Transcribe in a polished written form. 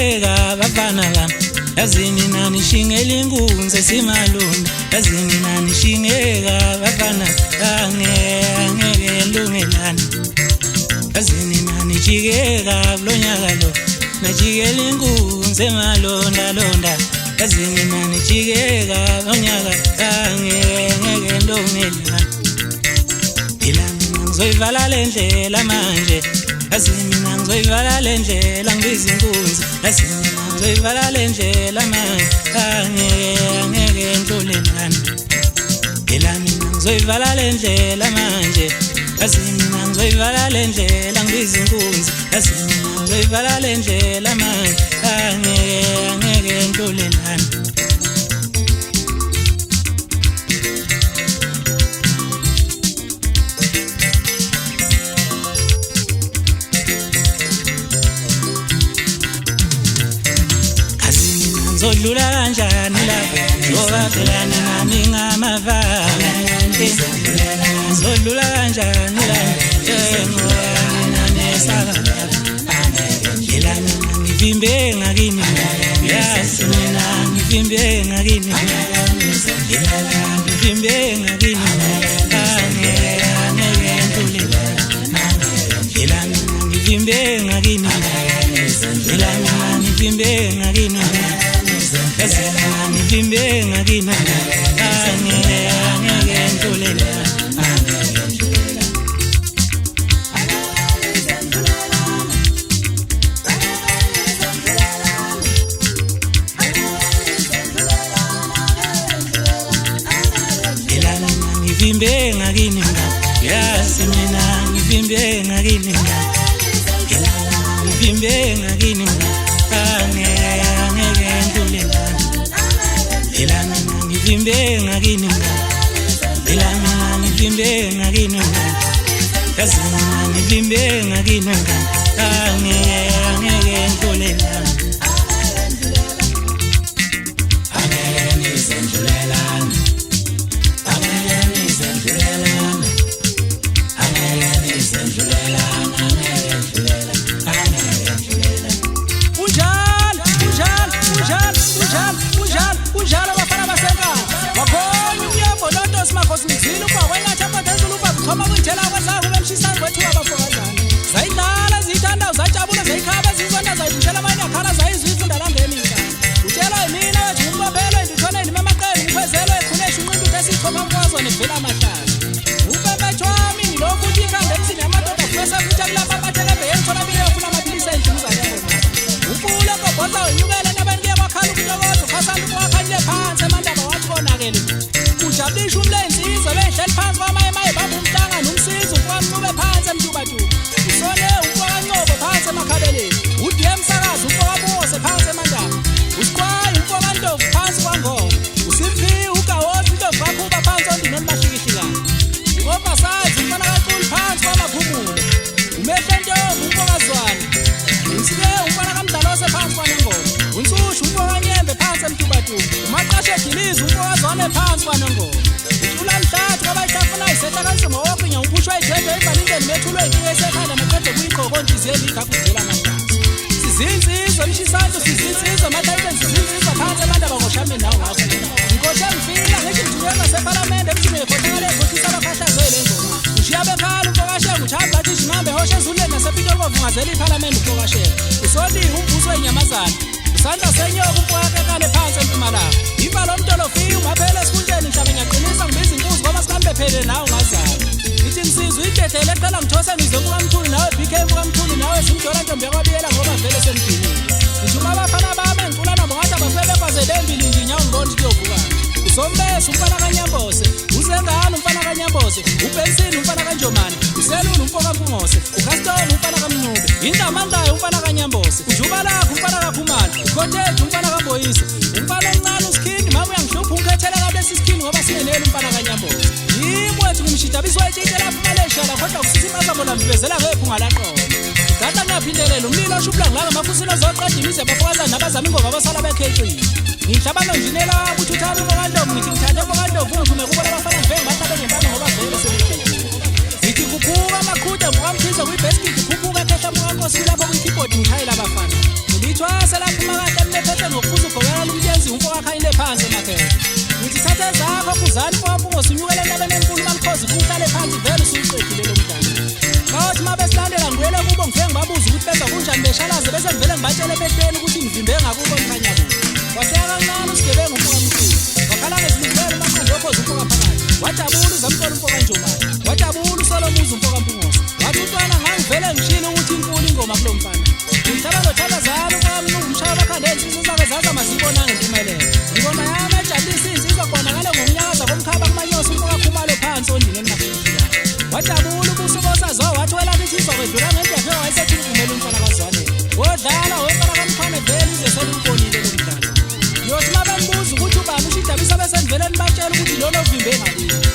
nijikeka bafana bami yazini nani shingela inkunzi simalunda yazini nani shingeka bafana angeke lungelana yazini nani jikeka kulonyaka lo najikela inkunzi emalonda londa yazini nani jikeka kulonyaka angeke lungelana ngizoyivala lendlela manje yazini mina ngizoyivala lendlela ngibiza inkunzi yazini mina ngizoyivala lendlela manje angeke ndlulelana ela mina ngizoyivala lendlela manje yazini mina ngizoyivala lendlela ngibiza inkunzi yazini mina ngizoyivala lendlela manje angeke ndlulelana Zodlula kanjani la ngoba phela nami ngamavanga zodlula kanjani la ngoba nanesaka phela ngivimbe ngakini yazi mina ngivimbe ngakini ngivimbe ngakini angeke ntulelana phela ngivimbe ngakini phela ngivimbe ngakini yazina ngivimbe ngakini angeke ntulelana ngivimbe ngakini yazi mina ngivimbe ngakini ngivimbe ngakini angeke ntulelana ela mina ngivimbe ngakini ela mina ngivimbe ngakini yazi mina ngivimbe ngakini angeke ntulelana Ujala bafana basenga wakhona uyebo lonto simakhosi ngizile uba wena chapha phezulu uba kuthoma kunjela kwezakho bemshisana wethu abafokazana zayidlala zithanda zajabula zayikhaba zizonda zayidlala amanye akhala zayizwisa ndalandeni inhlamba utshela mina wethu umbophelo ndithone ndimamaqele ngikhwezelo ekhunesha unqinto utesikhopha mkwazo nevela amahlazi ubebethwami ngilokhu uthikande emsini yamadoda kufesa futhi akulapha abathekebe yemthola bile yofuna amaphilisi endlini uzakho upula kobhoza wenyukele nabantu yakhala ukutokoza ukhasana ukwakhanye phansi emandaba wathi konakele ujabulisha umlenzi izwe behleli phansi kwamaye baba umhlanga nomsizi ukwamncube phansi emtubatuba usone ukwakancobo phansi emakhabeleni udiye emsakazi ukwabose phansi emandaba usiqwayi ukwakantovu phansi kwangoma usimpi ugawothi intovu kakhuba phansi ondinoni bashikishikana ngoba sazi umfana kankulu phansi kwamaphumulo umehle ntombi ukwakazwana unsike umfana kamdalose phansi kwanengoma unsushu ukwakanyembe phansi emtubatuba umaqashe edilizi ukwakazwane phansi kwanengoma utshula mhlathi kwabayitafuna isehla kansima wokinya umphusho ayithembe ibalingeni methulwe inkinga esekhanda maqede kuyiqoko ontiziye likha kudlula amahlazi sizinzizwa mshisanto sizinzizwa mathayibe sizinzizwa phansi amandaba ngoshameni nawo ngakho ngikoshe ngifika ngithi ngijule ngasepalamende emthini ekhohlakale ekhohlisa abafahlazele engoma ushiya bekhala umfokashela uthanda bathi shimambe hoshe ezuleni nasepitoli kwavungazela ipalamende umfokashela usoliwe umbuso wenyamazana usanda senyoka umfowakekale phansi empumalanga imbalo omntolo fika ungaphela esikhundleni mhlabe ngiyaqinisa ngibiza inkuzi ngoba sikambe phele nawe ungazali ngithi ngisizwe idedele eqala ngithose ngizomuka mthuli nawe BK muka mthuli nawe simdola ntombi yakwabiyela ngoba vele semdinini ngijuma abafana bami ngicula nabo ngathi abafele bazedembili nje inyawo ngibona kuyovukana usombese umfana kaNyambose uzengane umfana kaNyambose uBensini umfana kaNjomani uselulu umfoka Mpungose uCaston umfana kaMncube indamandayo umfana kaNyambose uJubalakho umfana kaPhumani uKhothethi umfana kaMboyisi umfana omncane uSkhindi mama uyangihlupha ungikhethela kabe sisikhini ngoba singenele umfana kaNyambose yimi wethu ngimshidabiswa etshithe lapha eMaleshala kodwa kusisimaza bona mvezela ngephu ngalaqobo Gata ngiyaphindelela umlilo oshubula ngaka mafusilo zoqeda imize abafokazana nabazama ingoma abasala bekhethini ngihlabana njinela ukuthi uthathe uMkandovu ngithi ngithathe uMkandovu ngithume kubo labafana ngivenge bathathe ngempama ngoba vele sebekhethini ngithi kuphuka amaqhude ngokamkhize kuyibasket kuphuka ekhehla mukankosi lapho kwi-keyboard ngithayela abafana ngilithwase lapho uthathe zakho kuzani mfowethu ngosinyukele entabeni enkulu malikhozi uhlale phansi vele usuqedile lo mdlalo bathi mabesilandela ngibuyele kubo ngifike ngibabuza ukuthi benza kunjani beshalaze bese ngivele ngibatshele emehlweni ukuthi ngivimbe ngakubo ngikhanya kubo wahleka kancane usigebengu umfowethu wakhala ngezilungelo maqondo okhozi umfoka phakathi wajabula uzamthola umfoka njomani wajabula usolomuzi umfoka mpungosa wathi utwana ngangivele ngishilo ukuthi inkulu ingoma kulo mfana ngithaba nothanda zami kwami ungumshaya bakhandela insizwa zake zaza masibonanga impumelelo ingoma yami ejabulisa insizwa khonakale ngomnyakaza komkhaba kumanyosi umfoka khumalo phansi ondingeni nakufika wajabula ukusukosazo wathi welani insizwa kwedlula ngendlela wayesethi uvumela umfana kazwane wodlala wemfana kamkhane vele ize selimbonile lo mdlalo yothi mabembuza ukuthi ubani ushidabisa bese niveleni batshela ukuthi lolo vimbe ngakini